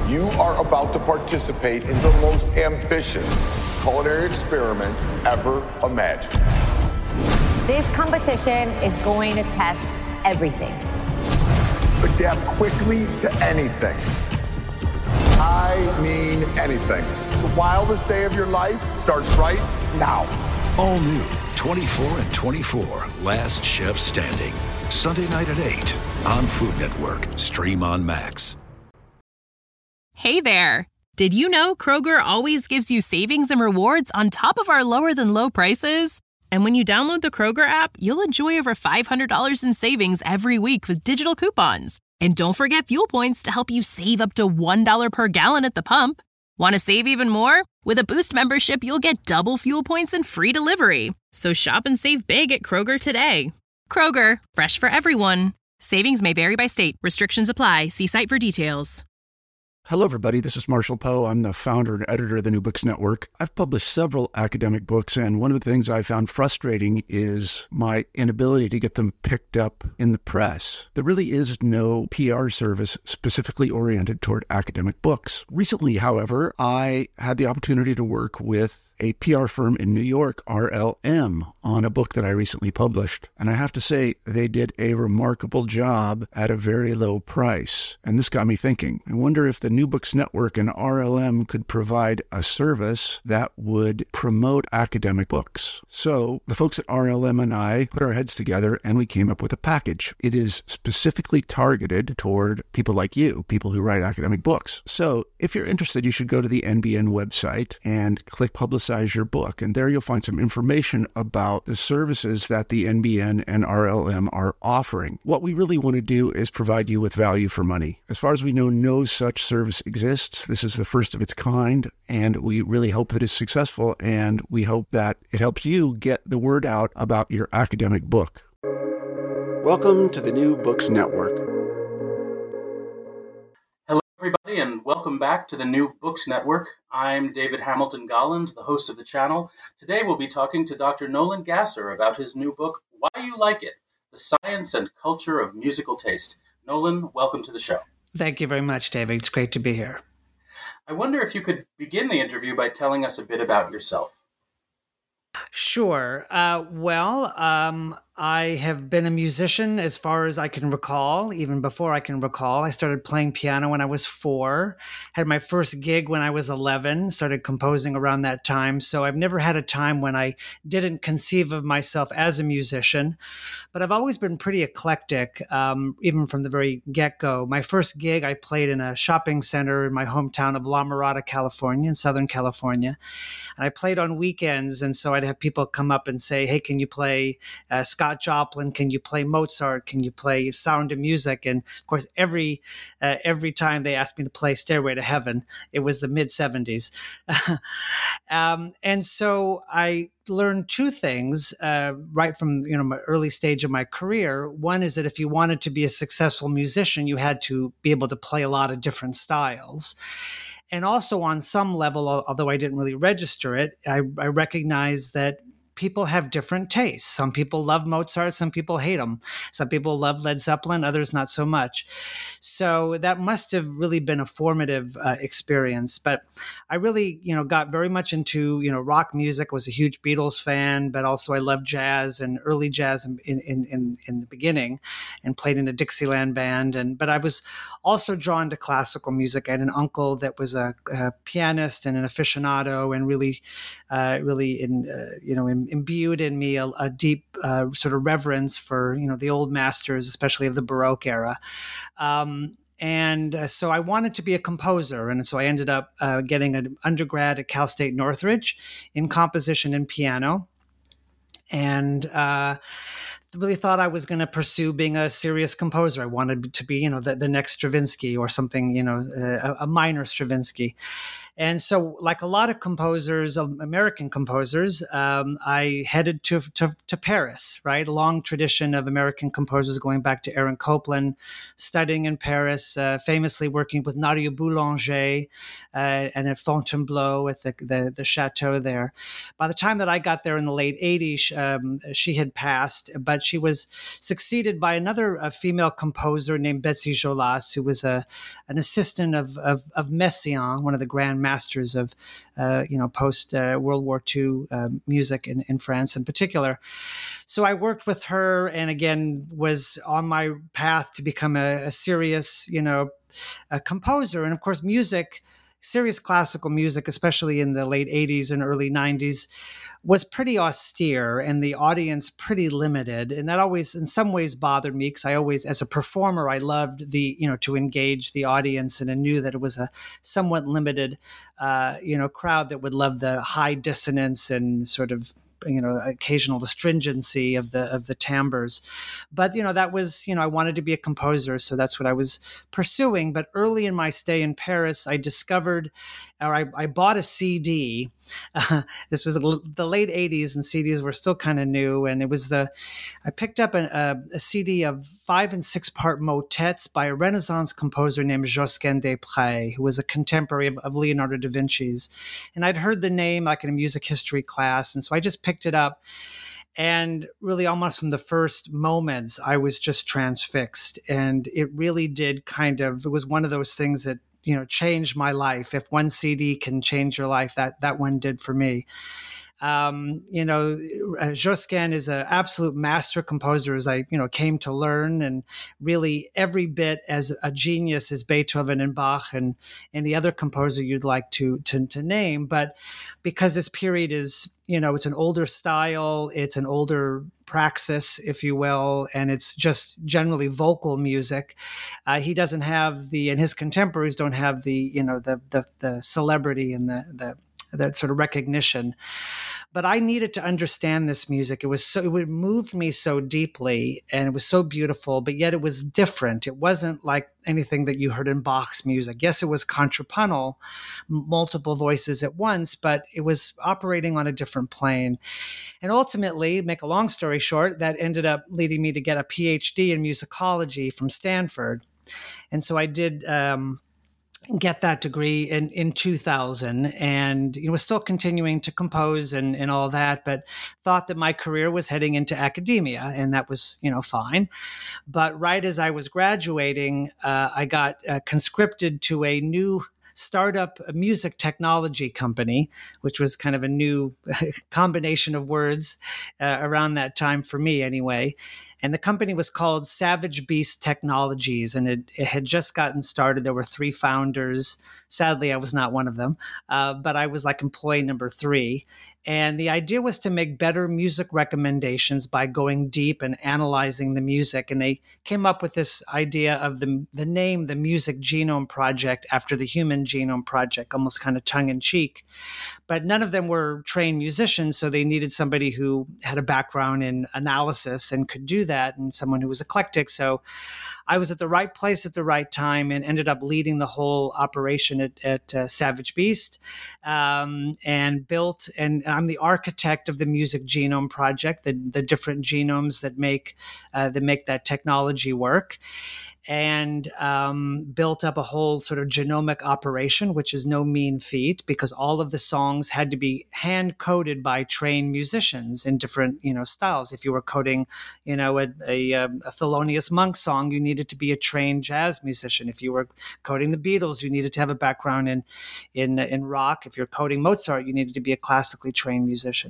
You are about to participate in the most ambitious culinary experiment ever imagined. This competition is going to test everything. Adapt quickly to anything. I mean anything. The wildest day of your life starts right now. All new 24 and 24, Last Chef Standing. Sunday night at 8 on Food Network. Stream on Max. Hey there. Did you know Kroger always gives you savings and rewards on top of our lower than low prices? And when you download the Kroger app, you'll enjoy over $500 in savings every week with digital coupons. And don't forget fuel points to help you save up to $1 per gallon at the pump. Want to save even more? With a Boost membership, you'll get double fuel points and free delivery. So shop and save big at Kroger today. Kroger, fresh for everyone. Savings may vary by state. Restrictions apply. See site for details. Hello, everybody. This is Marshall Poe. I'm the founder and editor of the New Books Network. I've published several academic books, and one of the things I found frustrating is my inability to get them picked up in the press. There really is no PR service specifically oriented toward academic books. Recently, however, I had the opportunity to work with a PR firm in New York, RLM, on a book that I recently published. And I have to say, they did a remarkable job at a very low price. And this got me thinking. I wonder if the New Books Network and RLM could provide a service that would promote academic books. So the folks at RLM and I put our heads together and we came up with a package. It is specifically targeted toward people like you, people who write academic books. So if you're interested, you should go to the NBN website and click Publicize Your Book. And there you'll find some information about the services that the NBN and RLM are offering. What we really want to do is provide you with value for money. As far as we know, no such service exists. This is the first of its kind, and we really hope that it's successful, and we hope that it helps you get the word out about your academic book. Welcome to the New Books Network. Everybody, and welcome back to the New Books Network. I'm David Hamilton Golland, the host of the channel. Today we'll be talking to Dr. Nolan Gasser about his new book, Why You Like It, The Science and Culture of Musical Taste. Nolan, welcome to the show. Thank you very much, David. It's great to be here. I wonder if you could begin the interview by telling us a bit about yourself. Sure. I have been a musician as far as I can recall, even before I can recall. I started playing piano when I was 4, had my first gig when I was 11, started composing around that time. So I've never had a time when I didn't conceive of myself as a musician, but I've always been pretty eclectic, even from the very get-go. My first gig I played in a shopping center in my hometown of La Mirada, California, in Southern California. And I played on weekends, and so I'd have people come up and say, hey, can you play Scott Joplin? Can you play Mozart? Can you play Sound of Music? And of course, every time they asked me to play Stairway to Heaven, it was the mid-70s. And so I learned two things right from my early stage of my career. One is that if you wanted to be a successful musician, you had to be able to play a lot of different styles. And also on some level, although I didn't really register it, I recognized that people have different tastes. Some people love Mozart, some people hate him. Some people love Led Zeppelin, others not so much. So that must have really been a formative experience. But I really, got very much into, rock music, was a huge Beatles fan, but also I loved jazz and early jazz in the beginning, and played in a Dixieland band. But I was also drawn to classical music. I had an uncle that was a pianist and an aficionado, and really imbued in me a deep sort of reverence for, the old masters, especially of the Baroque era. So I wanted to be a composer. And so I ended up getting an undergrad at Cal State Northridge in composition and piano. And really thought I was going to pursue being a serious composer. I wanted to be, the next Stravinsky or something, a minor Stravinsky. And so, like a lot of composers, American composers, I headed to Paris, right? A long tradition of American composers going back to Aaron Copland, studying in Paris, famously working with Nadia Boulanger and at Fontainebleau at the chateau there. By the time that I got there in the late 80s, she had passed, but she was succeeded by another female composer named Betsy Jolas, who was an assistant of Messiaen, one of the grand masters of post World War II music in France in particular. So I worked with her, and again was on my path to become a serious, a composer. And of course, serious classical music, especially in the late 80s and early 90s, was pretty austere and the audience pretty limited. And that always, in some ways, bothered me because I always, as a performer, I loved to engage the audience, and I knew that it was a somewhat limited, crowd that would love the high dissonance and sort of occasional astringency of the timbres. But, that was, I wanted to be a composer. So that's what I was pursuing. But early in my stay in Paris, I discovered, or I bought a CD. This was the late 80s and CDs were still kind of new. And it was I picked up a CD of 5 and 6 part motets by a Renaissance composer named Josquin des Prez, who was a contemporary of Leonardo da Vinci's. And I'd heard the name like in a music history class. And so I just picked it up. And really almost from the first moments, I was just transfixed. And it really did it was one of those things that, changed my life. If one CD can change your life, that one did for me. Josquin is an absolute master composer, as I, came to learn, and really every bit as a genius as Beethoven and Bach and any other composer you'd like to name. But because this period is, it's an older style, it's an older praxis, if you will, and it's just generally vocal music. He doesn't have and his contemporaries don't have the celebrity and that sort of recognition. But I needed to understand this music. It moved me so deeply, and it was so beautiful, but yet it was different. It wasn't like anything that you heard in Bach's music. Yes, it was contrapuntal, multiple voices at once, but it was operating on a different plane. And ultimately, make a long story short, that ended up leading me to get a PhD in musicology from Stanford. And so I did get that degree in 2000, and was still continuing to compose and all that, but thought that my career was heading into academia, and that was fine. But right as I was graduating, I got conscripted to a new startup music technology company, which was kind of a new combination of words around that time for me anyway. And the company was called Savage Beast Technologies, and it had just gotten started. There were 3 founders. Sadly, I was not one of them, but I was like employee number 3. And the idea was to make better music recommendations by going deep and analyzing the music. And they came up with this idea of the name, the Music Genome Project, after the Human Genome Project, almost kind of tongue-in-cheek. But none of them were trained musicians, so they needed somebody who had a background in analysis and could do that, and someone who was eclectic. So I was at the right place at the right time and ended up leading the whole operation at Savage Beast, and built, and I'm the architect of the Music Genome Project, the different genomes that make that technology work. And built up a whole sort of genomic operation, which is no mean feat, because all of the songs had to be hand coded by trained musicians in different, styles. If you were coding, a Thelonious Monk song, you needed to be a trained jazz musician. If you were coding the Beatles, you needed to have a background in rock. If you're coding Mozart, you needed to be a classically trained musician.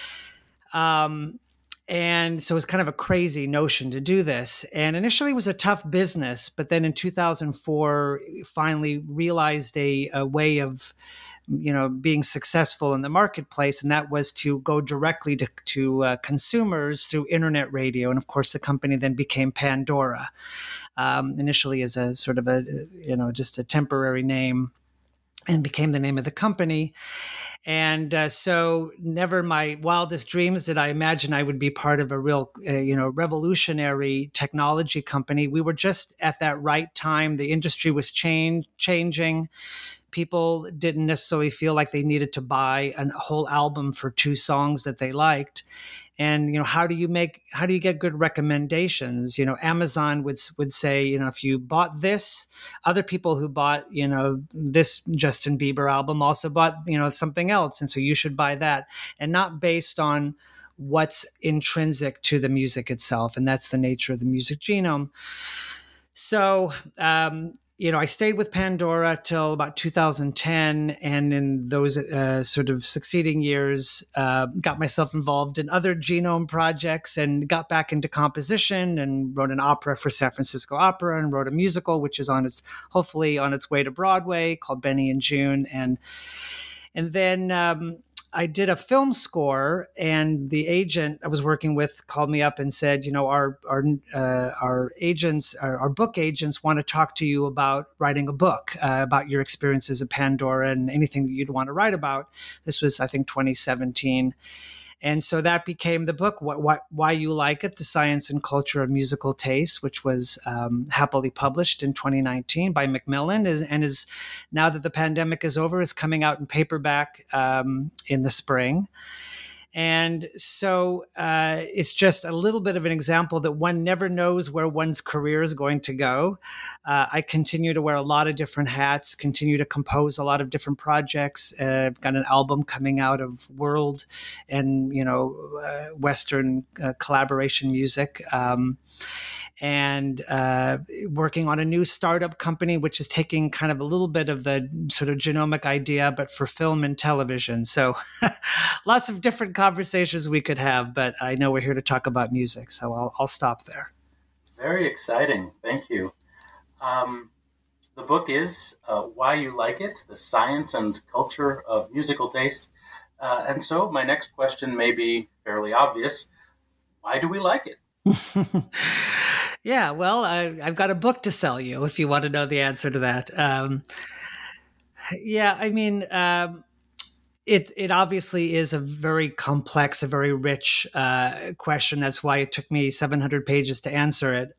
And so it was kind of a crazy notion to do this. And initially it was a tough business, but then in 2004, finally realized a way of, being successful in the marketplace. And that was to go directly to consumers through internet radio. And of course, the company then became Pandora, initially as a sort of just a temporary name, and became the name of the company. And so never in my wildest dreams did I imagine I would be part of a real, revolutionary technology company. We were just at that right time. The industry was changing. People didn't necessarily feel like they needed to buy a whole album for 2 songs that they liked. And, how do you get good recommendations? Amazon would say, if you bought this, other people who bought, this Justin Bieber album also bought, something else. And so you should buy that, and not based on what's intrinsic to the music itself. And that's the nature of the music genome. So, I stayed with Pandora till about 2010, and in those sort of succeeding years, got myself involved in other genome projects and got back into composition and wrote an opera for San Francisco Opera and wrote a musical, which is hopefully on its way to Broadway, called Benny and June. And then I did a film score, and the agent I was working with called me up and said, our agents, our book agents, want to talk to you about writing a book about your experiences at Pandora and anything that you'd want to write about. This was, I think, 2017. And so that became the book, Why You Like It, The Science and Culture of Musical Taste, which was happily published in 2019 by Macmillan, and is, now that the pandemic is over, is coming out in paperback in the spring. And so it's just a little bit of an example that one never knows where one's career is going to go. I continue to wear a lot of different hats, continue to compose a lot of different projects. I've got an album coming out of world and, Western collaboration music. And working on a new startup company, which is taking kind of a little bit of the sort of genomic idea, but for film and television. So lots of different conversations we could have, but I know we're here to talk about music, so I'll stop there. Very exciting. Thank you. The book is Why You Like It, The Science and Culture of Musical Taste. And so my next question may be fairly obvious. Why do we like it? Yeah, well, I've got a book to sell you if you want to know the answer to that. It obviously is a very complex, a very rich question. That's why it took me 700 pages to answer it.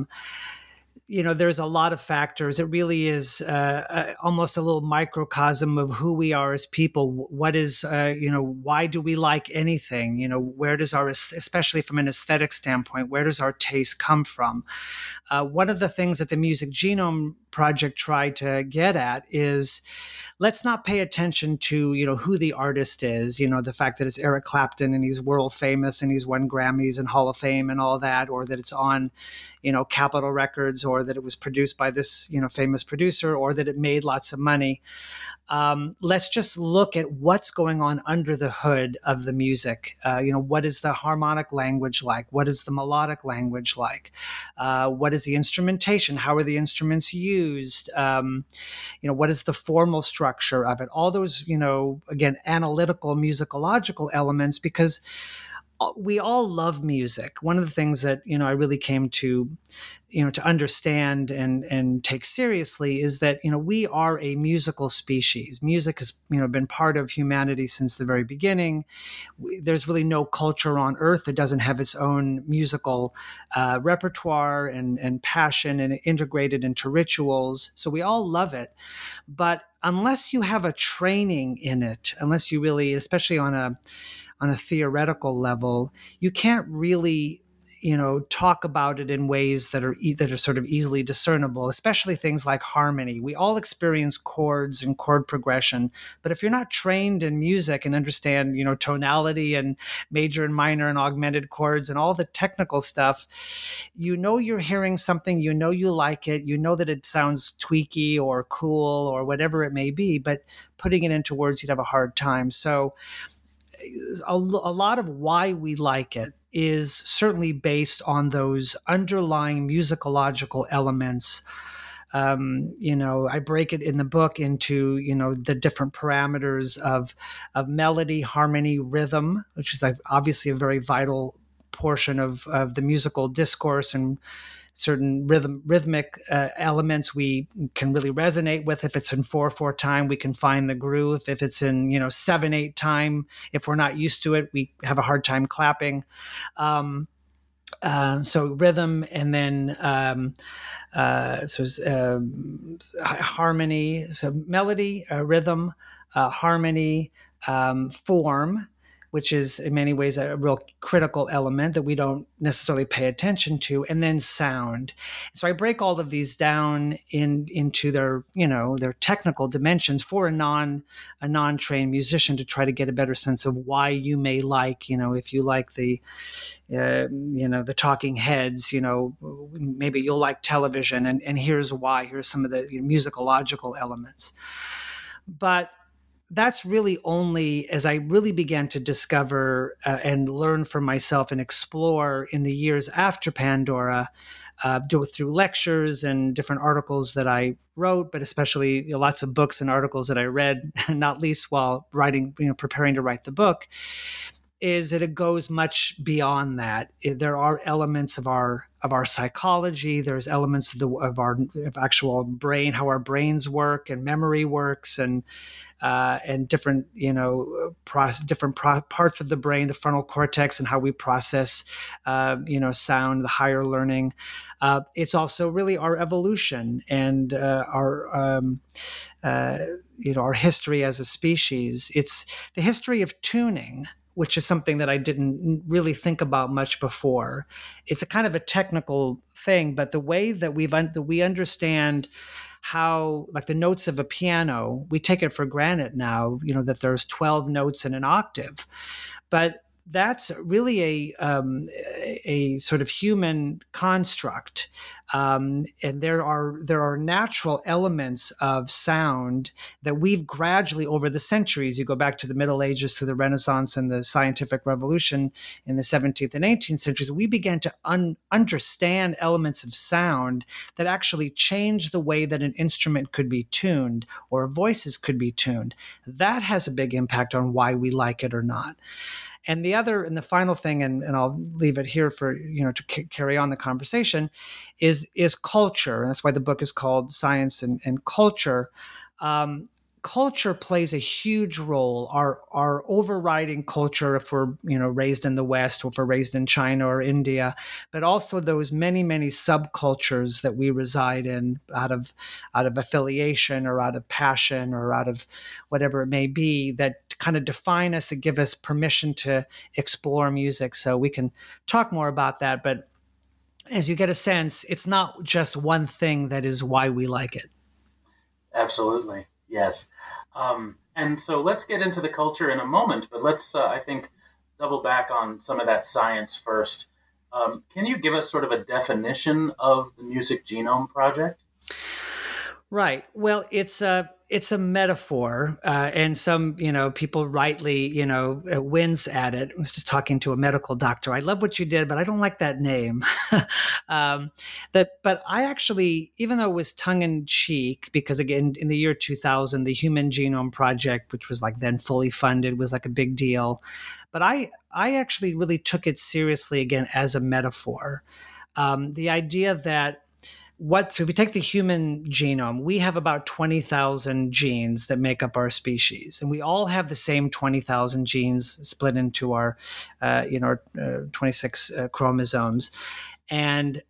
There's a lot of factors. It really is almost a little microcosm of who we are as people. What is, why do we like anything? Where does especially from an aesthetic standpoint, where does our taste come from? One of the things that the Music Genome Project tried to get at is, let's not pay attention to, who the artist is, the fact that it's Eric Clapton and he's world famous and he's won Grammys and Hall of Fame and all that, or that it's on, Capitol Records, or that it was produced by this, famous producer, or that it made lots of money. Let's just look at what's going on under the hood of the music. What is the harmonic language like? What is the melodic language like? What is the instrumentation? How are the instruments used? What is the formal structure of it? All those, again, analytical, musicological elements, because we all love music. One of the things that, I really came to, to understand and take seriously is that, we are a musical species. Music has, been part of humanity since the very beginning. There's really no culture on earth that doesn't have its own musical repertoire and passion and integrated into rituals. So we all love it. But unless you have a training in it, unless you really, especially on a theoretical level, you can't really, talk about it in ways that are sort of easily discernible, especially things like harmony. We all experience chords and chord progression, but if you're not trained in music and understand, tonality and major and minor and augmented chords and all the technical stuff, you're hearing something, you like it, that it sounds tweaky or cool or whatever it may be, but putting it into words, you'd have a hard time. So a lot of why we like it is certainly based on those underlying musicological elements. I break it in the book into, the different parameters of melody, harmony, rhythm, which is obviously a very vital portion of the musical discourse, and certain rhythmic elements we can really resonate with. If it's in 4/4 time, we can find the groove. If it's in 7/8 time, if we're not used to it, we have a hard time clapping. So rhythm, and then harmony, so melody, rhythm, harmony, form, which is in many ways a real critical element that we don't necessarily pay attention to, and then sound. So I break all of these down into their technical dimensions for a non-trained musician to try to get a better sense of why you may like, if you like the Talking Heads, maybe you'll like television, and here's why. Here's some of the musicological elements. But that's really only as I really began to discover and learn for myself and explore in the years after Pandora, through lectures and different articles that I wrote, but especially lots of books and articles that I read, not least while writing, preparing to write the book, is that it goes much beyond that. There are elements of our psychology. There's elements of our actual brain, how our brains work and memory works, and different different parts of the brain, the frontal cortex, and how we process sound, the higher learning. It's also really our evolution and our history as a species. It's the history of tuning, which is something that I didn't really think about much before. It's a kind of a technical thing, but the way that we understand how, like the notes of a piano, we take it for granted now, that there's 12 notes in an octave, but that's really a sort of human construct, and there are natural elements of sound that we've gradually, over the centuries, you go back to the Middle Ages, to the Renaissance and the scientific revolution in the 17th and 18th centuries, we began to understand elements of sound that actually changed the way that an instrument could be tuned or voices could be tuned. That has a big impact on why we like it or not. And the final thing, and I'll leave it here for to carry on the conversation, is culture, and that's why the book is called Science and Culture. Culture plays a huge role. Our overriding culture, if we're raised in the West, or if we're raised in China or India, but also those many subcultures that we reside in out of affiliation or out of passion or out of whatever it may be, that kind of define us and give us permission to explore music. So we can talk more about that, but as you get a sense, it's not just one thing that is why we like it. Absolutely. Yes. And so let's get into the culture in a moment, but let's, I think, double back on some of that science first. Can you give us sort of a definition of the Music Genome Project? Right. Well, it's a metaphor, and some people rightly wince at it. I was just talking to a medical doctor. I love what you did, but I don't like that name. But I actually, even though it was tongue in cheek, because again in the year 2000, the Human Genome Project, which was like then fully funded, was like a big deal. But I actually really took it seriously again as a metaphor. The idea that so if we take the human genome, we have about 20,000 genes that make up our species, and we all have the same 20,000 genes split into our 26 chromosomes. And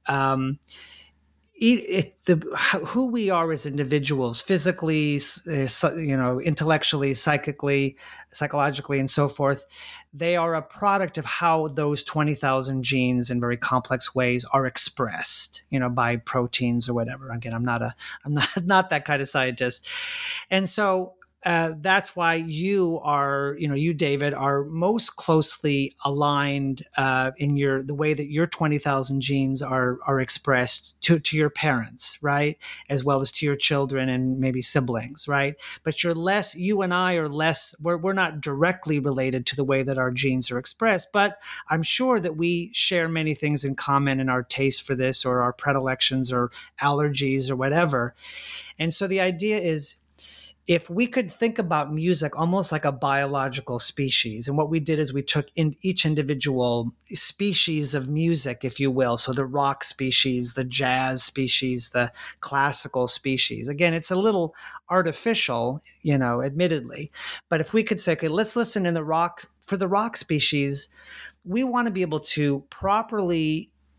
who we are as individuals, physically, intellectually, psychologically, and so forth, they are a product of how those 20,000 genes in very complex ways are expressed, by proteins or whatever. Again, I'm not that kind of scientist. And so that's why you, David, are most closely aligned in the way that your 20,000 genes are expressed to your parents, right, as well as to your children and maybe siblings, right? But you and I are less. We're not directly related to the way that our genes are expressed, but I'm sure that we share many things in common in our taste for this, or our predilections, or allergies, or whatever. And so the idea is, if we could think about music almost like a biological species, and what we did is we took in each individual species of music, if you will, so the rock species, the jazz species, the classical species. Again, it's a little artificial, admittedly, but if we could say, okay, let's listen for the rock species, we want to be able to properly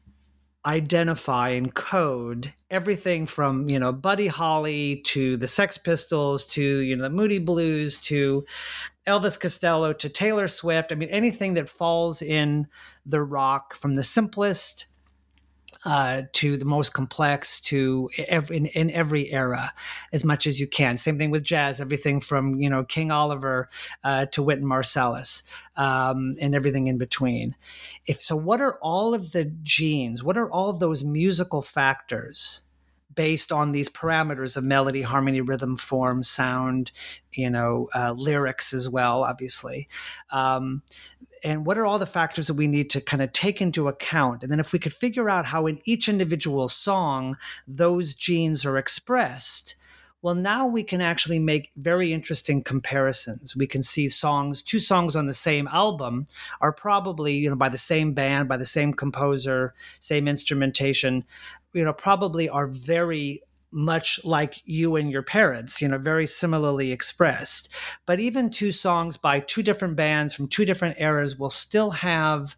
identify and code everything from, Buddy Holly to the Sex Pistols to, the Moody Blues to Elvis Costello to Taylor Swift. I mean, anything that falls in the rock, from the simplest to the most complex, to in every era, as much as you can. Same thing with jazz, everything from, King Oliver to Wynton Marsalis, and everything in between. So what are all of the genes? What are all of those musical factors based on these parameters of melody, harmony, rhythm, form, sound, lyrics as well, obviously. And what are all the factors that we need to kind of take into account? And then if we could figure out how in each individual song those genes are expressed, well, now we can actually make very interesting comparisons. We can see two songs on the same album are probably, by the same band, by the same composer, same instrumentation, probably are very much like you and your parents, very similarly expressed. But even two songs by two different bands from two different eras will still have,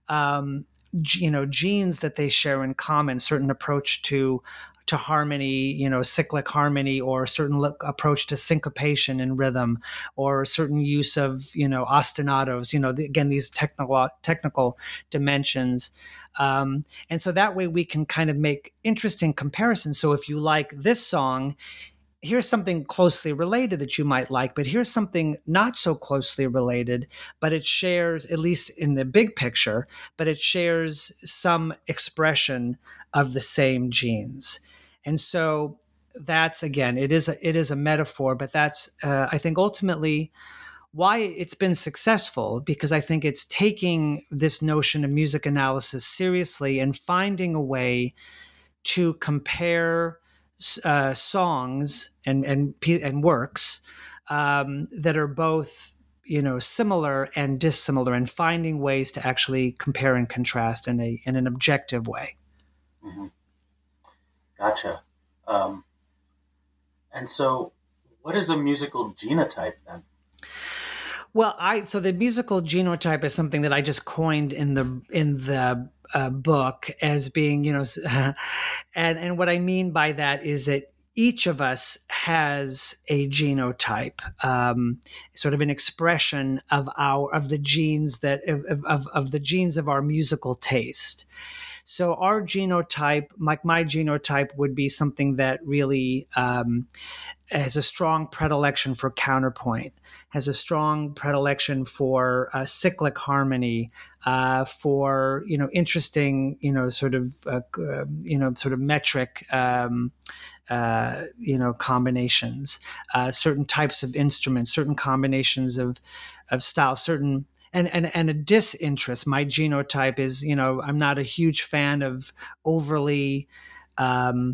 genes that they share in common, certain approach to harmony, cyclic harmony, or a certain approach to syncopation in rhythm, or a certain use of, ostinatos, again, these technical dimensions. And so that way we can kind of make interesting comparisons. So if you like this song, here's something closely related that you might like, but here's something not so closely related, but it shares, at least in the big picture, but it shares some expression of the same genes. And so that's, again, it is a metaphor, but that's, I think, ultimately why it's been successful, because I think it's taking this notion of music analysis seriously and finding a way to compare songs and works that are both, similar and dissimilar, and finding ways to actually compare and contrast in an objective way. Mm-hmm. Gotcha. And so what is a musical genotype then? Well, so the musical genotype is something that I just coined in the book as being, and what I mean by that is that each of us has a genotype, sort of an expression of the genes of the genes of our musical taste. So our genotype, like my genotype, would be something that really has a strong predilection for counterpoint, has a strong predilection for cyclic harmony, for interesting sort of metric combinations, certain types of instruments, certain combinations of styles, certain. And a disinterest. My genotype is, I'm not a huge fan of overly, kind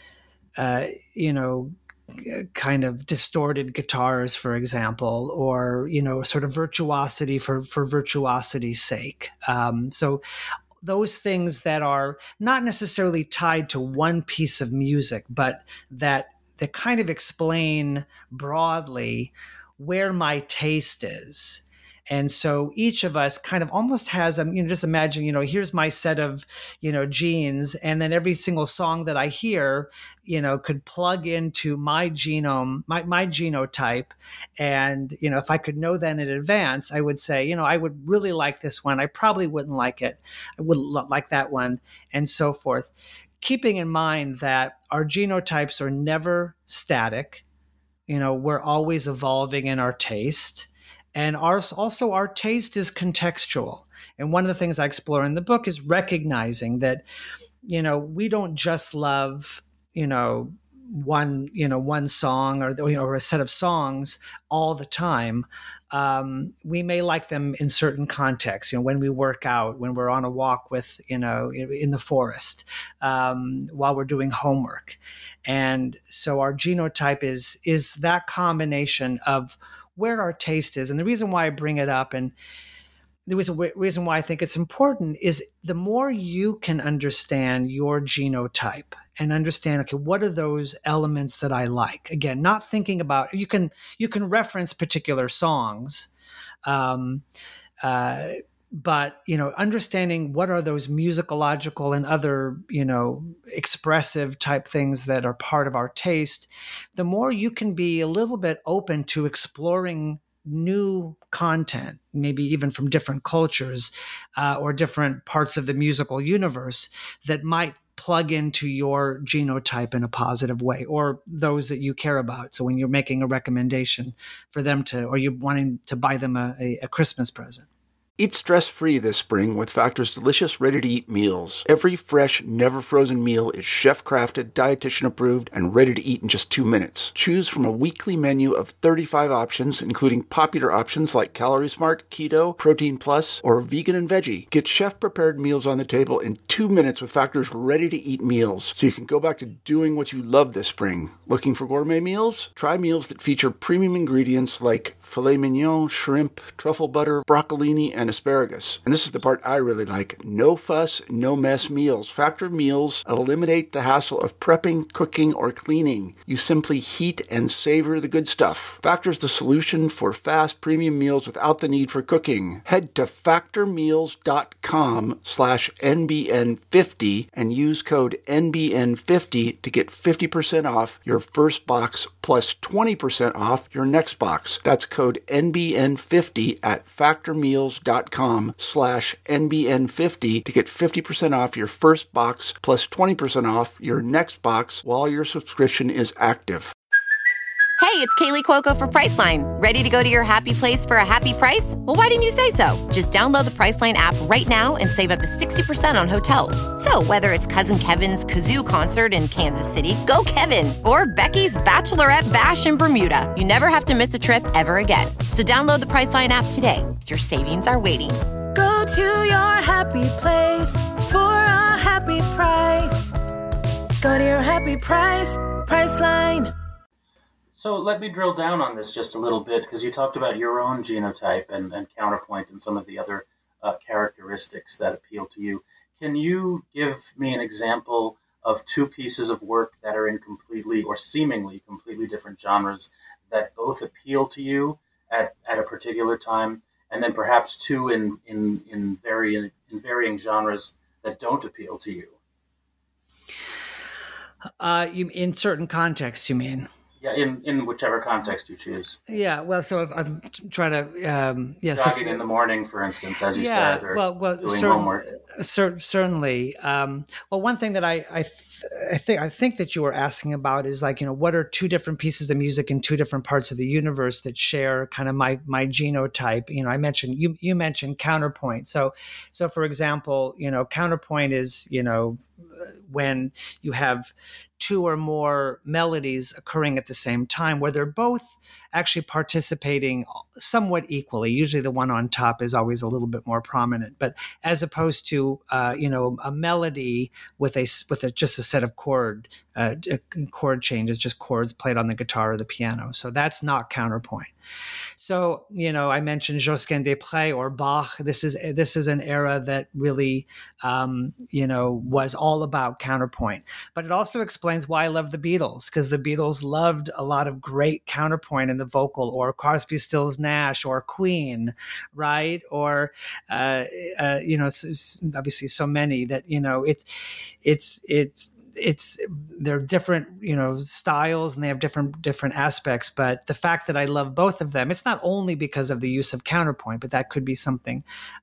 of distorted guitars, for example, or, sort of virtuosity for virtuosity's sake. So those things that are not necessarily tied to one piece of music, but that kind of explain broadly where my taste is. And so each of us kind of almost has, just imagine, here's my set of, genes, and then every single song that I hear, could plug into my genome, my genotype. And, if I could know that in advance, I would say, I would really like this one. I probably wouldn't like it. I wouldn't like that one, and so forth. Keeping in mind that our genotypes are never static. We're always evolving in our taste. And our taste is contextual. And one of the things I explore in the book is recognizing that, we don't just love, one song or a set of songs all the time. We may like them in certain contexts, when we work out, when we're on a walk with, in the forest, while we're doing homework. And so our genotype is that combination of where our taste is. And the reason why I bring it up, and the reason why I think it's important, is the more you can understand your genotype and understand, okay, what are those elements that I like? Again, not thinking about, you can reference particular songs, but, understanding what are those musicological and other, expressive type things that are part of our taste, the more you can be a little bit open to exploring new content, maybe even from different cultures or different parts of the musical universe that might plug into your genotype in a positive way, or those that you care about. So when you're making a recommendation for them or you're wanting to buy them a Christmas present. Eat stress-free this spring with Factor's delicious, ready-to-eat meals. Every fresh, never-frozen meal is chef-crafted, dietitian-approved, and ready to eat in just 2 minutes. Choose from a weekly menu of 35 options, including popular options like Calorie Smart, Keto, Protein Plus, or Vegan and Veggie. Get chef-prepared meals on the table in 2 minutes with Factor's ready-to-eat meals, so you can go back to doing what you love this spring. Looking for gourmet meals? Try meals that feature premium ingredients like filet mignon, shrimp, truffle butter, broccolini, and asparagus. And this is the part I really like. No fuss, no mess meals. Factor meals eliminate the hassle of prepping, cooking, or cleaning. You simply heat and savor the good stuff. Factor's the solution for fast premium meals without the need for cooking. Head to factormeals.com/NBN50 and use code NBN50 to get 50% off your first box plus 20% off your next box. That's code NBN50 at factormeals.com/NBN50 to get 50% off your first box plus 20% off your next box while your subscription is active. Hey, it's Kaylee Cuoco for Priceline. Ready to go to your happy place for a happy price? Well, why didn't you say so? Just download the Priceline app right now and save up to 60% on hotels. So whether it's Cousin Kevin's Kazoo Concert in Kansas City, go Kevin, or Becky's Bachelorette Bash in Bermuda, you never have to miss a trip ever again. So download the Priceline app today. Your savings are waiting. Go to your happy place for a happy price. Go to your happy price, Priceline. So let me drill down on this just a little bit, because you talked about your own genotype and counterpoint and some of the other characteristics that appeal to you. Can you give me an example of 2 pieces of work that are in completely or seemingly completely different genres that both appeal to you at a particular time, and then perhaps 2 in varying genres that don't appeal to you? You in certain contexts, you mean? Yeah, in whichever context you choose. Yeah, well, so I'm trying to, jogging in the morning, for instance, as you said, or doing homework. Certainly. Well, one thing that I think that you were asking about is like, what are 2 different pieces of music in 2 different parts of the universe that share kind of my genotype? I mentioned you mentioned counterpoint. So for example, counterpoint is when you have 2 or more melodies occurring at the same time, where they're both actually participating somewhat equally. Usually the one on top is always a little bit more prominent, but as opposed to a melody with just a set of chord changes, just chords played on the guitar or the piano. So that's not counterpoint. So I mentioned Josquin des Prés or Bach. This is an era that really was all about counterpoint. But it also explains why I love the Beatles, because the Beatles loved a lot of great counterpoint in the vocal, or Crosby, Stills, Nash, or Queen, right? Or obviously so many that they're different, styles, and they have different aspects. But the fact that I love both of them, it's not only because of the use of counterpoint, but that could be something.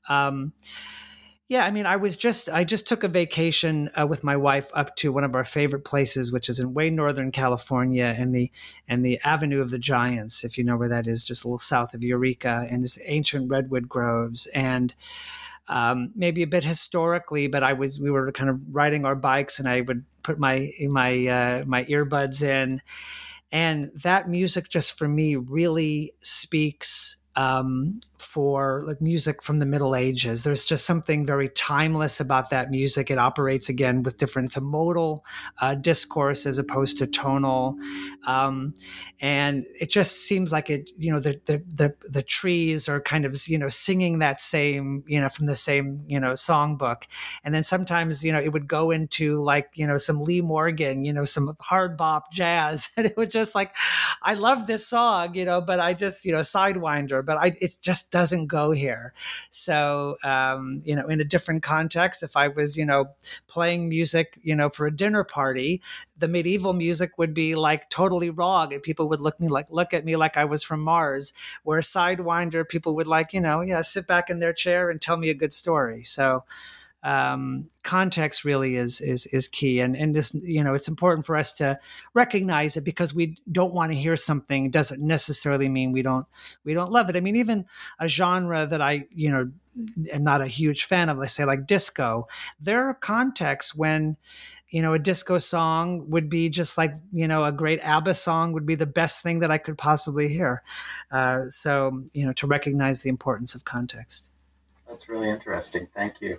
I just took a vacation with my wife up to one of our favorite places, which is in way northern California, and the Avenue of the Giants, if you know where that is, just a little south of Eureka, and this ancient redwood groves. And maybe a bit historically, but we were kind of riding our bikes, and I would put my earbuds in, and that music just for me really speaks for like music from the Middle Ages. There's just something very timeless about that music. It operates again with it's a modal discourse as opposed to tonal, and it just seems like it. The trees are kind of singing that same from the same songbook, and then sometimes it would go into like some Lee Morgan, some hard bop jazz, and it would just like I love this song, but I just Sidewinder but it just doesn't go here. So, in a different context, if I was, playing music, for a dinner party, the medieval music would be like totally wrong, and people would look at me like I was from Mars. Where Sidewinder, people would sit back in their chair and tell me a good story. So context really is key, and this, it's important for us to recognize it, because we don't want to hear something doesn't necessarily mean we don't love it. I mean, even a genre that I am not a huge fan of, let's say like disco, there are contexts when a disco song would be just like, a great ABBA song would be the best thing that I could possibly hear. So to recognize the importance of context. That's really interesting. Thank you.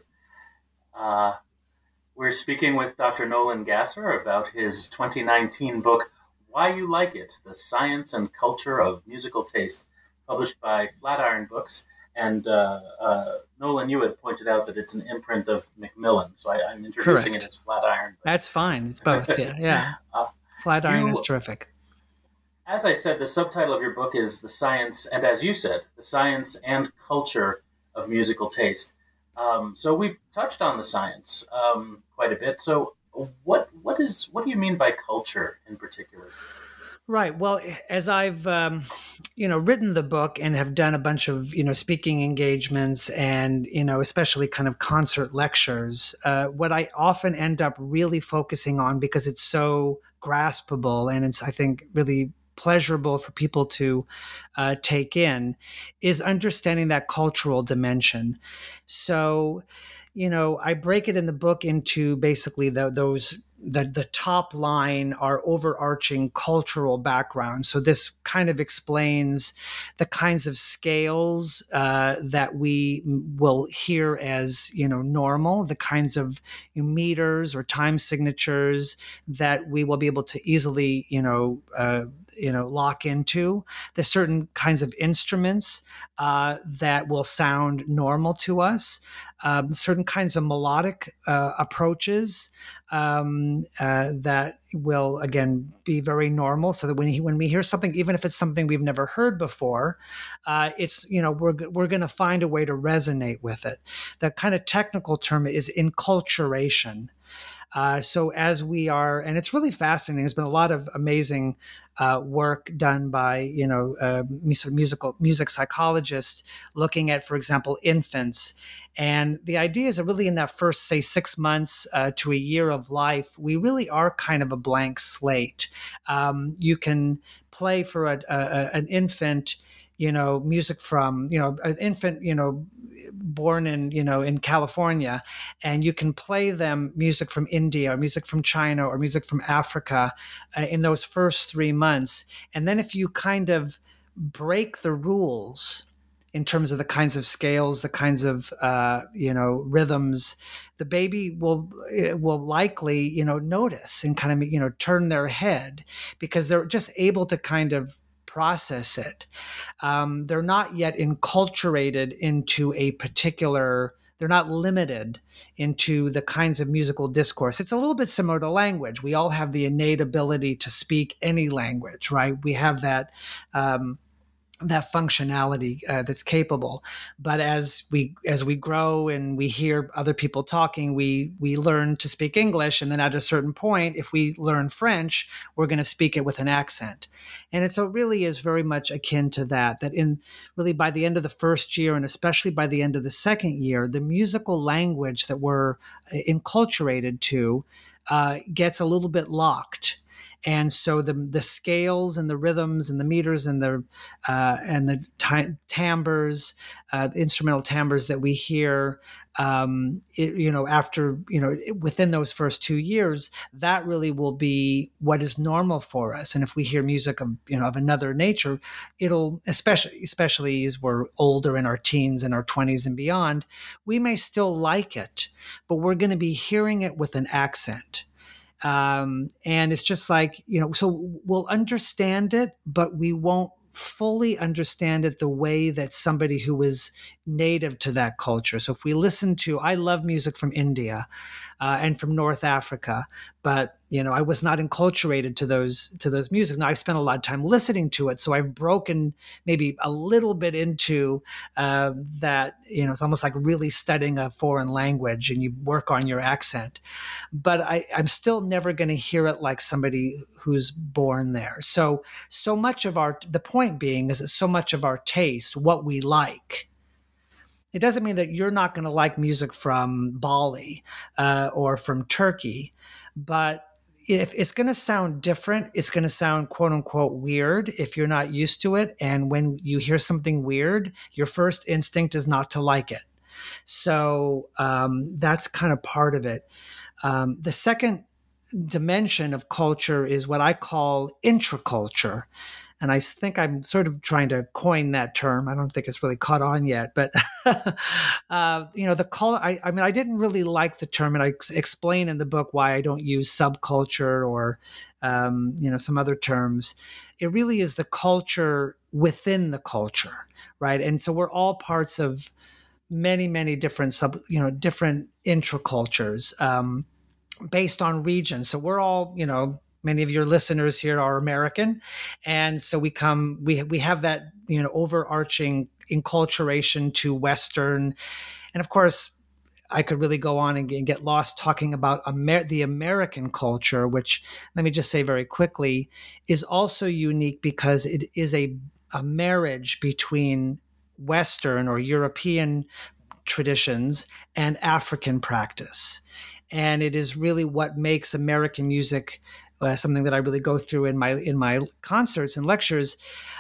We're speaking with Dr. Nolan Gasser about his 2019 book, Why You Like It, The Science and Culture of Musical Taste, published by Flatiron Books. And Nolan, you had pointed out that it's an imprint of Macmillan, so I'm introducing Correct. it as Flatiron. That's fine. It's both. Yeah. Flatiron is terrific. As I said, the subtitle of your book is The Science, and as you said, The Science and Culture of Musical Taste. So we've touched on the science quite a bit. So what do you mean by culture in particular? Right. Well, as I've, written the book and have done a bunch of, speaking engagements and, especially kind of concert lectures, what I often end up really focusing on, because it's so graspable and it's, I think, really pleasurable for people to take in, is understanding that cultural dimension. So, I break it in the book into basically the top line are overarching cultural background. So this kind of explains the kinds of scales that we will hear as, normal, the kinds of meters or time signatures that we will be able to easily, lock into. There's certain kinds of instruments that will sound normal to us. Certain kinds of melodic approaches that will, again, be very normal, so that when we hear something, even if it's something we've never heard before, it's, we're going to find a way to resonate with it. The kind of technical term is enculturation. So as we are, and it's really fascinating, there's been a lot of amazing work done by, music psychologists looking at, for example, infants. And the idea is that really in that first, say, 6 months to a year of life, we really are kind of a blank slate. You can play for an infant, music from, an infant, born in California, and you can play them music from India or music from China or music from Africa in those first 3 months. And then if you kind of break the rules in terms of the kinds of scales, the kinds of, rhythms, the baby will likely, notice and kind of, turn their head, because they're just able to kind of process it. They're not yet enculturated into a particular, they're not limited into the kinds of musical discourse. It's a little bit similar to language. We all have the innate ability to speak any language, right? We have that that functionality that's capable. But as we grow and we hear other people talking, we learn to speak English. And then at a certain point, if we learn French, we're going to speak it with an accent. And so it really is very much akin to that in really by the end of the first year, and especially by the end of the second year, the musical language that we're enculturated to gets a little bit locked. And so the scales and the rhythms and the meters and the timbres, instrumental timbres that we hear, after within those first 2 years, that really will be what is normal for us. And if we hear music of another nature, it'll especially as we're older, in our teens and our 20s and beyond, we may still like it, but we're going to be hearing it with an accent. And it's just like, so we'll understand it, but we won't fully understand it the way that somebody who is native to that culture. So if we listen to, I love music from India. and from North Africa. But I was not enculturated to those music. Now I spent a lot of time listening to it, so I've broken maybe a little bit into that. It's almost like really studying a foreign language, and you work on your accent. But I'm still never going to hear it like somebody who's born there. So much of the point being is that so much of our taste, what we like. It doesn't mean that you're not going to like music from Bali or from Turkey, but if it's going to sound different, it's going to sound quote unquote weird if you're not used to it. And when you hear something weird, your first instinct is not to like it. So that's kind of part of it. The second dimension of culture is what I call intraculture. And I think I'm sort of trying to coin that term. I don't think it's really caught on yet, but I didn't really like the term, and I explain in the book why I don't use subculture or some other terms. It really is the culture within the culture, right? And so we're all parts of many, many different different intracultures based on region. So we're all, many of your listeners here are American. And so we have that, overarching enculturation to Western. And of course, I could really go on and get lost talking about the American culture, which, let me just say very quickly, is also unique because it is a marriage between Western or European traditions and African practice. And it is really what makes American music something that I really go through in my concerts and lectures.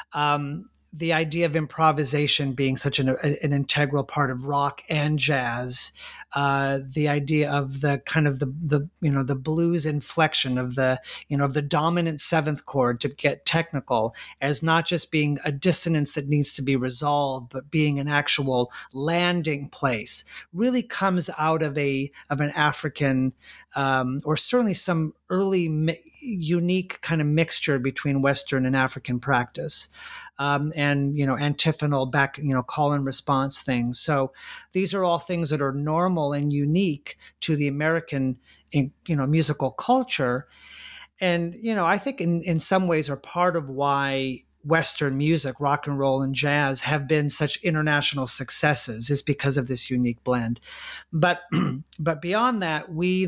The idea of improvisation being such an integral part of rock and jazz, the idea of the kind of the blues inflection of the dominant seventh chord, to get technical, as not just being a dissonance that needs to be resolved, but being an actual landing place, really comes out of an African or certainly some early unique kind of mixture between Western and African practice. And antiphonal back, call and response things. So these are all things that are normal and unique to the American, musical culture. And, I think in some ways are part of why Western music, rock and roll and jazz, have been such international successes, is because of this unique blend. But beyond that, we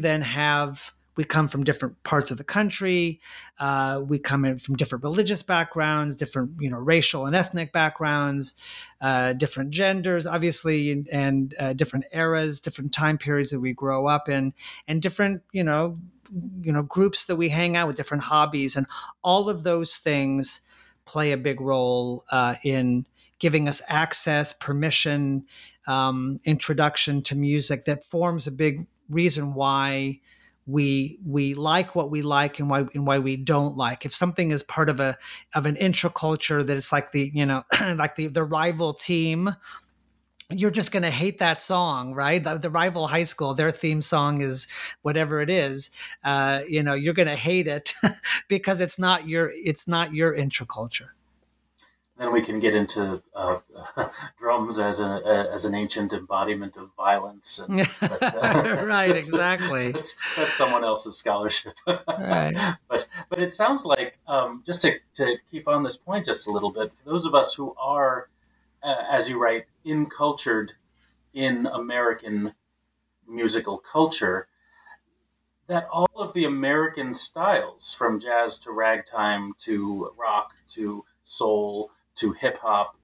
come from different parts of the country. We come in from different religious backgrounds, different, racial and ethnic backgrounds, different genders, obviously, and different eras, different time periods that we grow up in, and different, groups that we hang out with, different hobbies. And all of those things play a big role in giving us access, permission, introduction to music that forms a big reason why we like what we like and why we don't like. If something is part of an intraculture that it's like the rival team, you're just going to hate that song, right? The rival high school, their theme song is whatever it is. You're going to hate it because it's not your intraculture. Then we can get into drums as an ancient embodiment of violence. Right, exactly. That's someone else's scholarship. Right. But it sounds like, just to keep on this point just a little bit, for those of us who are, as you write, incultured in American musical culture, that all of the American styles, from jazz to ragtime to rock to soul to hip hop,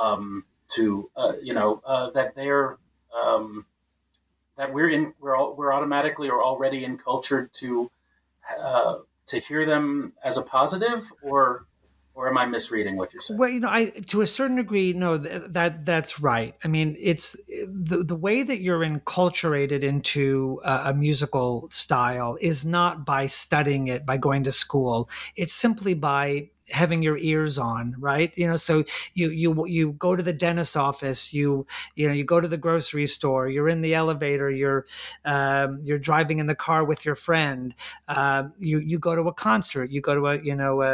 that they're that we're automatically or already encultured to hear them as a positive, or am I misreading what you're saying? Well, to a certain degree, no, that's right. I mean, it's the way that you're enculturated into a musical style is not by studying it, by going to school. It's simply by having your ears on, right? So you go to the dentist's office, you go to the grocery store, you're in the elevator, you're driving in the car with your friend, you go to a concert, you go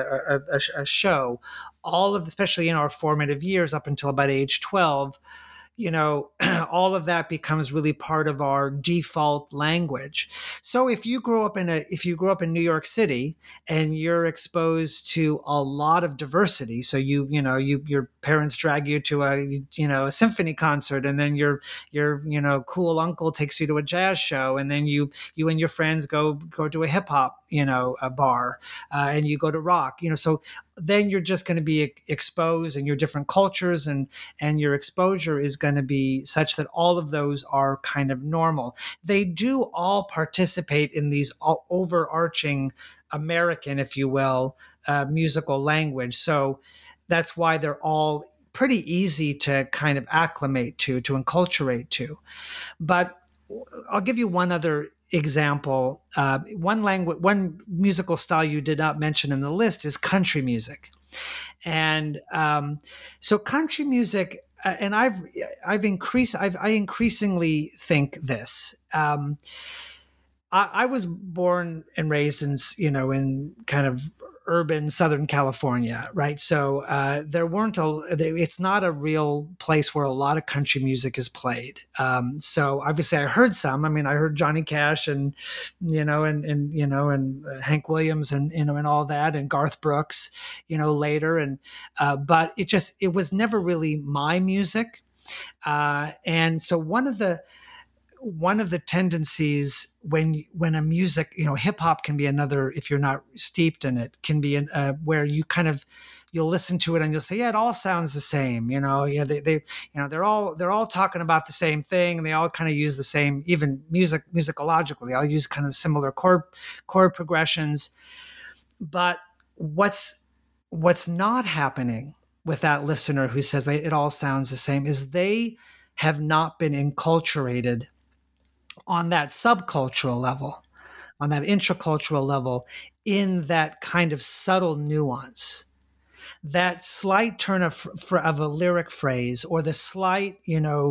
to a show. All of, especially in our formative years up until about age 12, all of that becomes really part of our default language. So if you grow up in New York City and you're exposed to a lot of diversity, so your parents drag you to a symphony concert, and then your cool uncle takes you to a jazz show, and then you and your friends go to a hip hop a bar, and you go to rock, so then you're just going to be exposed in your different cultures, and your exposure is going to be such that all of those are kind of normal. They do all participate in these overarching American, if you will, musical language. So that's why they're all pretty easy to kind of acclimate to enculturate to. But I'll give you one other example. One musical style you did not mention in the list is country music. And so country music, and I increasingly think this. I was born and raised in kind of urban Southern California, right? So it's not a real place where a lot of country music is played. So obviously I heard some. I mean, I heard Johnny Cash and Hank Williams and all that, and Garth Brooks, later. And but it was never really my music. And so one of the tendencies when a music, hip hop can be another, if you're not steeped in it, can be where you'll listen to it and you'll say, yeah, it all sounds the same. They're all talking about the same thing, and they all kind of use the same, even musicologically, I'll use kind of similar chord progressions. But what's not happening with that listener who says it all sounds the same is they have not been enculturated on that subcultural level, on that intracultural level, in that kind of subtle nuance, that slight turn of a lyric phrase, or the slight,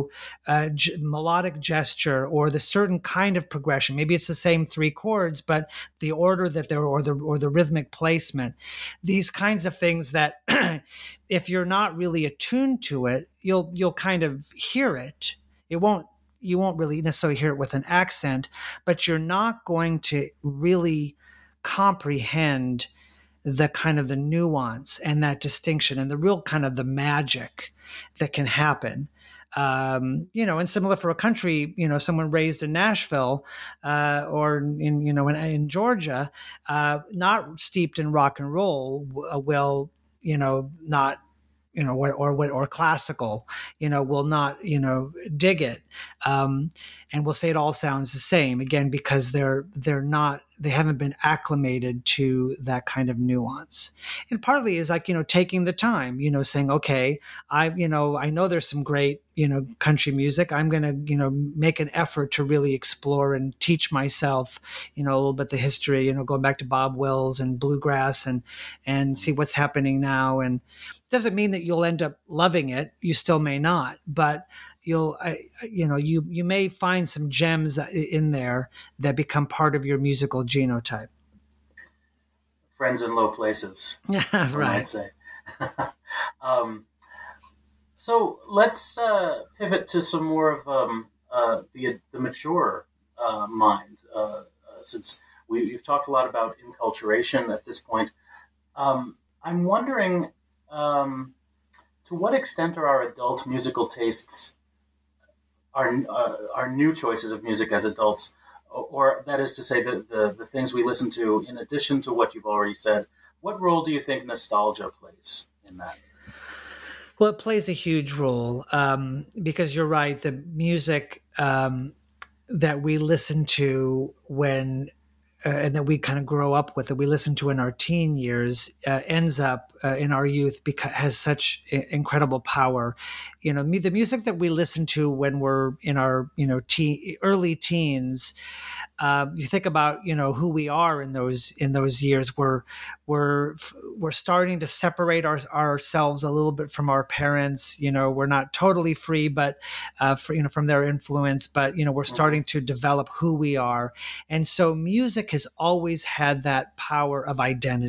melodic gesture, or the certain kind of progression. Maybe it's the same three chords, but the order that they're, or the rhythmic placement. These kinds of things that, if you're not really attuned to it, you'll kind of hear it. You won't really necessarily hear it with an accent, but you're not going to really comprehend the kind of the nuance and that distinction and the real kind of the magic that can happen. And similar for a country, someone raised in Nashville, or in Georgia, not steeped in rock and roll, will, not, or classical, will not, dig it, and will say it all sounds the same, again, because they haven't been acclimated to that kind of nuance. And partly is like, taking the time, saying, okay, I know there's some great, country music. I'm going to, make an effort to really explore and teach myself, a little bit the history, going back to Bob Wills and bluegrass and see what's happening now. And it doesn't mean that you'll end up loving it. You still may not, but you may find some gems in there that become part of your musical genotype. Friends in low places. Yeah, right. I'd say. So let's pivot to some more of the mature mind, since we've talked a lot about enculturation at this point. I'm wondering, to what extent are our adult musical tastes our new choices of music as adults, or that is to say, the things we listen to, in addition to what you've already said? What role do you think nostalgia plays in that? Well, it plays a huge role, because you're right. The music that we listen to when and that we kind of grow up with, that we listen to in our teen years, ends up in our youth because has such incredible power. The music that we listen to when we're in our early teens, you think about who we are in those years. We're starting to separate ourselves a little bit from our parents. We're not totally free, but from their influence. But we're starting to develop who we are, and so music has always had that power of identity.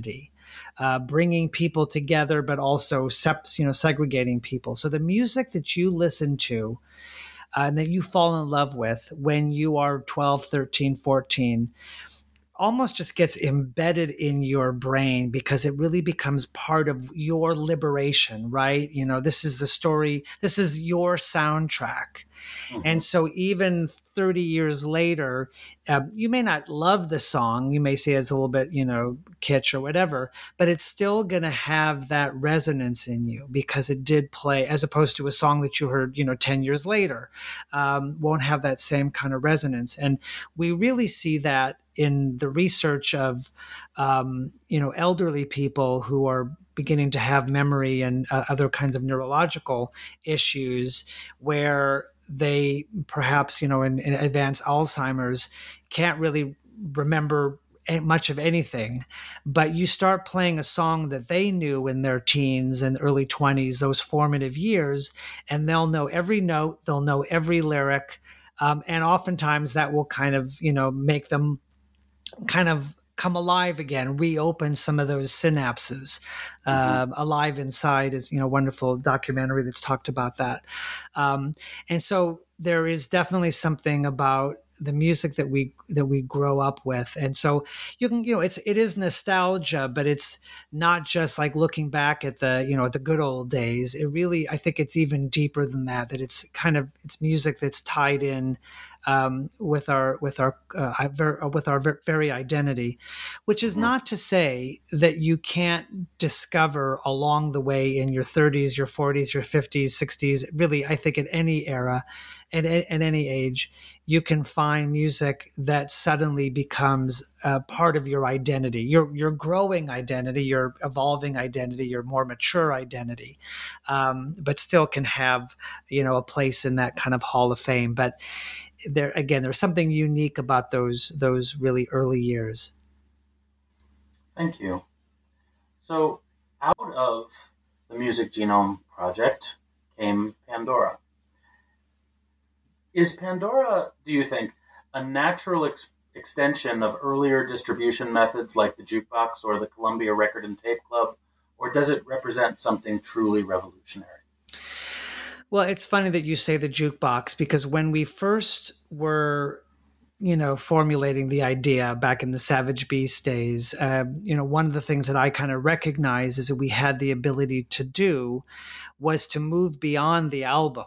bringing people together, but also segregating people. So the music that you listen to and that you fall in love with when you are 12, 13, 14, almost just gets embedded in your brain because it really becomes part of your liberation, right? This is the story, this is your soundtrack. Mm-hmm. And so even 30 years later, you may not love the song. You may say it's a little bit, kitsch or whatever, but it's still going to have that resonance in you because it did play, as opposed to a song that you heard, 10 years later, won't have that same kind of resonance. And we really see that in the research of, elderly people who are beginning to have memory and other kinds of neurological issues where they perhaps, in advanced Alzheimer's, can't really remember much of anything, but you start playing a song that they knew in their teens and early 20s, those formative years, and they'll know every note, they'll know every lyric, and oftentimes that will kind of, make them kind of come alive again, reopen some of those synapses. Alive Inside is, a wonderful documentary that's talked about that. And so there is definitely something about the music that we grow up with. And so you can, it is nostalgia, but it's not just like looking back at the, at the good old days. It really, I think it's even deeper than that it's it's music that's tied in with our very identity, which is not to say that you can't discover along the way in your 30s, your 40s, your 50s, 60s. Really, I think at any era, at any age, you can find music that suddenly becomes part of your identity, your growing identity, your evolving identity, your more mature identity, but still can have, a place in that kind of Hall of Fame. But there's something unique about those really early years. Thank you. So out of the Music Genome Project came Pandora. Is Pandora, do you think, a natural extension of earlier distribution methods like the jukebox or the Columbia Record and Tape Club, or does it represent something truly revolutionary? Well, it's funny that you say the jukebox, because when we first were, formulating the idea back in the Savage Beast days, one of the things that I kind of recognized is that we had the ability to do was to move beyond the album.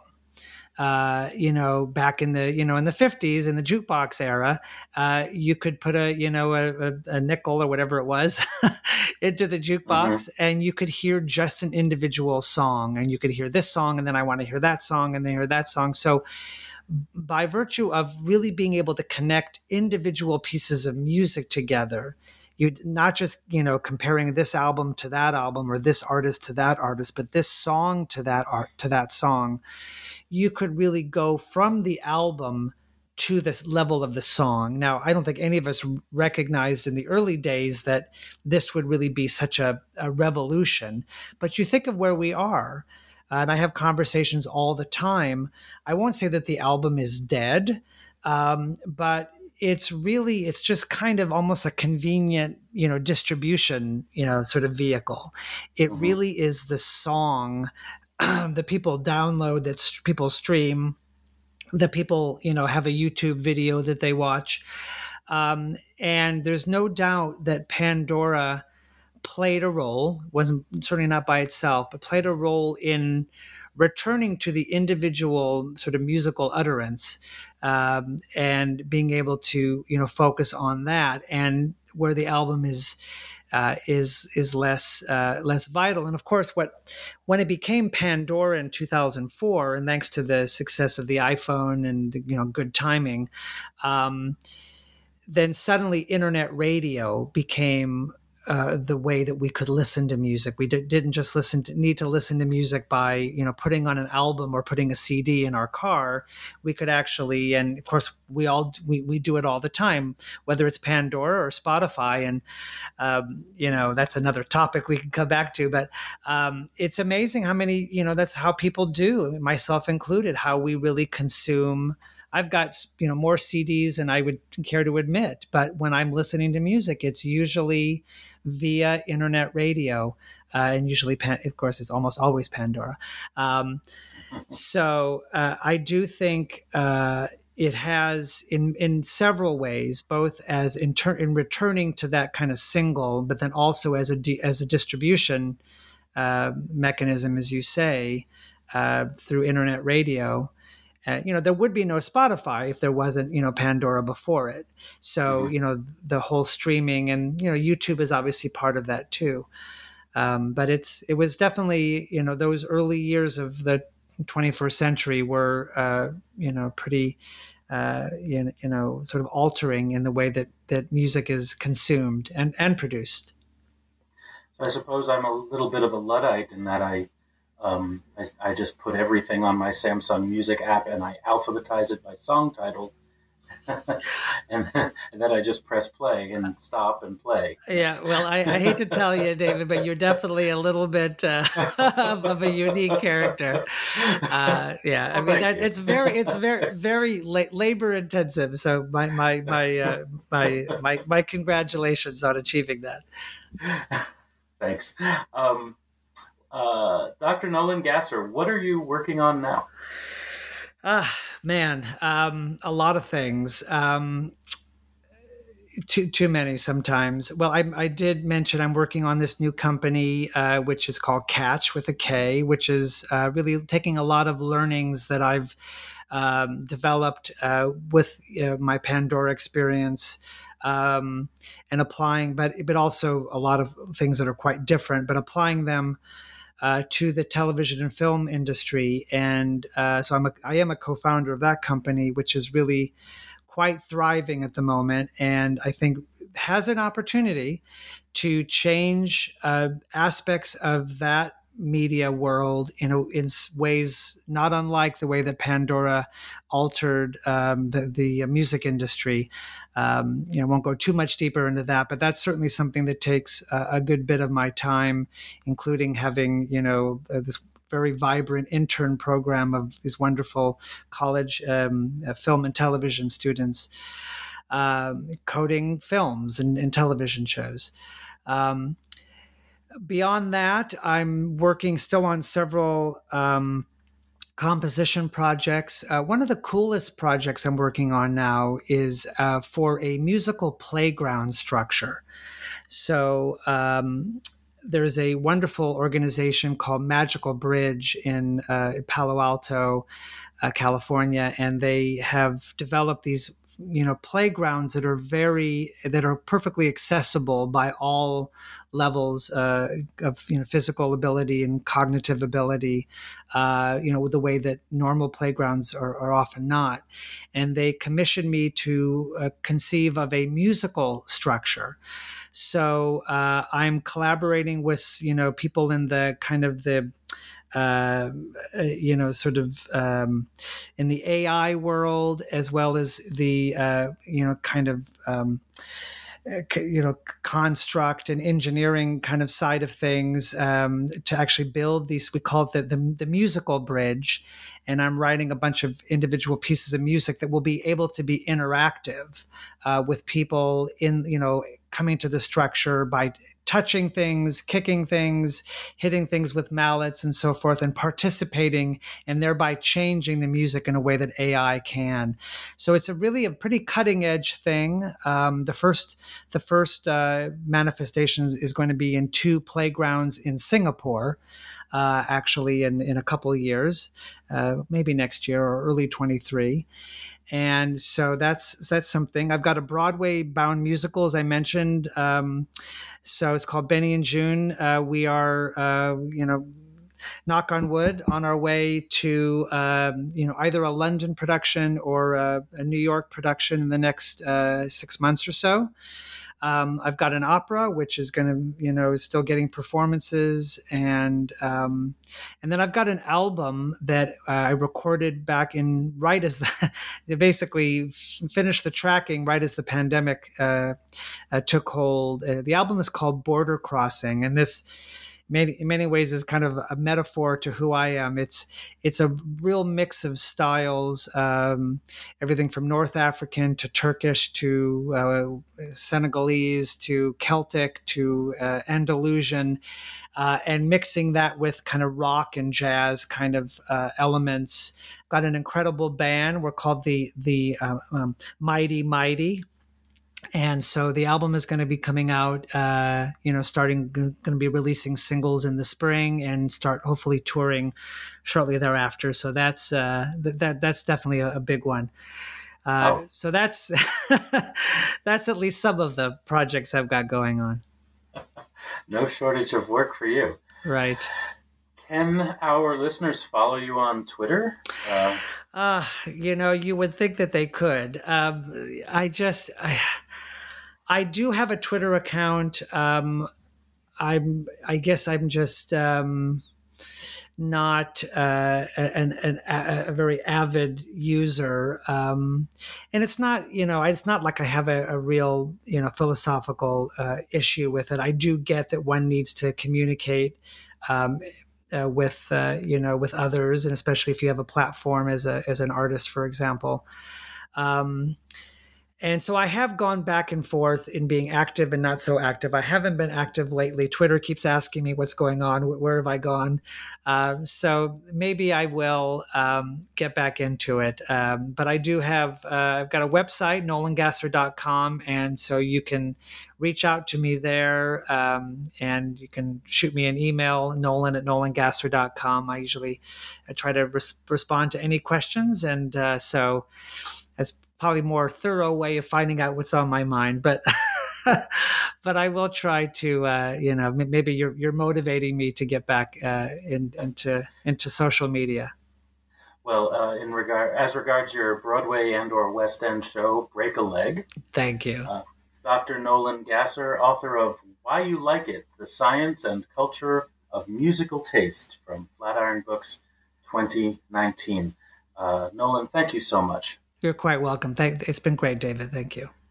Back in the, in the 50s, in the jukebox era, you could put a nickel or whatever it was into the jukebox, and you could hear just an individual song, and you could hear this song, and then I want to hear that song, and then hear that song. So by virtue of really being able to connect individual pieces of music together, you not just, comparing this album to that album or this artist to that artist, but this song to that song, you could really go from the album to this level of the song. Now, I don't think any of us recognized in the early days that this would really be such a revolution, but you think of where we are, and I have conversations all the time. I won't say that the album is dead, but it's just kind of almost a convenient, distribution, sort of vehicle. It really is the song that people download, that people stream, that people, have a YouTube video that they watch. And there's no doubt that Pandora played a role, wasn't certainly not by itself, but played a role in returning to the individual sort of musical utterance, and being able to, focus on that, and where the album is less vital. And of course, when it became Pandora in 2004, and thanks to the success of the iPhone and the, good timing, then suddenly internet radio became the way that we could listen to music. We didn't just need to listen to music by, putting on an album or putting a CD in our car. We could actually, and of course we do it all the time, whether it's Pandora or Spotify. And, that's another topic we can come back to, but it's amazing how many, that's how people do, myself included, how we really consume I've got, more CDs than I would care to admit. But when I'm listening to music, it's usually via internet radio, and usually, of course, it's almost always Pandora. So I do think it has, in several ways, both as in returning to that kind of single, but then also as a distribution mechanism, as you say, through internet radio. There would be no Spotify if there wasn't, Pandora before it. So, the whole streaming and, YouTube is obviously part of that too. But it was definitely, those early years of the 21st century were, pretty, sort of altering in the way that music is consumed and produced. So I suppose I'm a little bit of a Luddite in that I just put everything on my Samsung Music app and I alphabetize it by song title. and then I just press play and stop and play. Yeah, well, I hate to tell you, David, but you're definitely a little bit of a unique character. I mean, it's very labor intensive. So my congratulations on achieving that. Thanks, Dr. Nolan Gasser. What are you working on now? Man, a lot of things. Too many sometimes. Well, I did mention I'm working on this new company, which is called Catch with a K, which is really taking a lot of learnings that I've developed with my Pandora experience and applying, but also a lot of things that are quite different, but applying them to the television and film industry. And so I am a co-founder of that company, which is really quite thriving at the moment. And I think has an opportunity to change aspects of that media world in ways not unlike the way that Pandora altered the music industry. I won't go too much deeper into that, but that's certainly something that takes a good bit of my time, including having, this very vibrant intern program of these wonderful college film and television students coding films and television shows. Beyond that, I'm working still on several composition projects. One of the coolest projects I'm working on now is for a musical playground structure. So there's a wonderful organization called Magical Bridge in Palo Alto, California, and they have developed these playgrounds that are perfectly accessible by all levels of physical ability and cognitive ability, with the way that normal playgrounds are often not. And they commissioned me to conceive of a musical structure. So I'm collaborating with people in the kind of the in the AI world, as well as the construct and engineering kind of side of things, to actually build these. We call it the musical bridge, and I'm writing a bunch of individual pieces of music that will be able to be interactive with people coming to the structure by touching things, kicking things, hitting things with mallets and so forth, and participating, and thereby changing the music in a way that AI can. So it's a pretty cutting edge thing. The first manifestation is going to be in 2 playgrounds in Singapore, actually in a couple of years, maybe next year or early 23. And so that's something. I've got a Broadway-bound musical, as I mentioned. So it's called Benny and June. We are, knock on wood, on our way to, either a London production or a New York production in the next 6 months or so. I've got an opera, which is going to, is still getting performances. And then I've got an album that I recorded back right as they basically finished the tracking right as the pandemic took hold. The album is called Border Crossing. And this in many ways is kind of a metaphor to who I am. It's a real mix of styles, everything from North African to Turkish to Senegalese to Celtic to Andalusian, and mixing that with kind of rock and jazz kind of elements. Got an incredible band. We're called the Mighty Mighty. And so the album is going to be coming out, going to be releasing singles in the spring and start hopefully touring shortly thereafter. So that's definitely a big one. So that's that's at least some of the projects I've got going on. No shortage of work for you. Right. Can our listeners follow you on Twitter? You would think that they could. I do have a Twitter account. I guess I'm just not a very avid user, and it's not it's not like I have a real philosophical issue with it. I do get that one needs to communicate with others, and especially if you have a platform as an artist, for example. And so I have gone back and forth in being active and not so active. I haven't been active lately. Twitter keeps asking me what's going on. Where have I gone? So maybe I will get back into it. But I do have, I've got a website, nolangasser.com. And so you can reach out to me there, and you can shoot me an email, nolan@nolangasser.com. I usually try to respond to any questions. And so that's probably more thorough way of finding out what's on my mind, but but I will try to maybe you're motivating me to get back into social media. Well, as regards your Broadway and/or West End show, Break a Leg. Thank you, Dr. Nolan Gasser, author of Why You Like It: The Science and Culture of Musical Taste, from Flatiron Books, 2019. Nolan, thank you so much. You're quite welcome. It's been great, David. Thank you.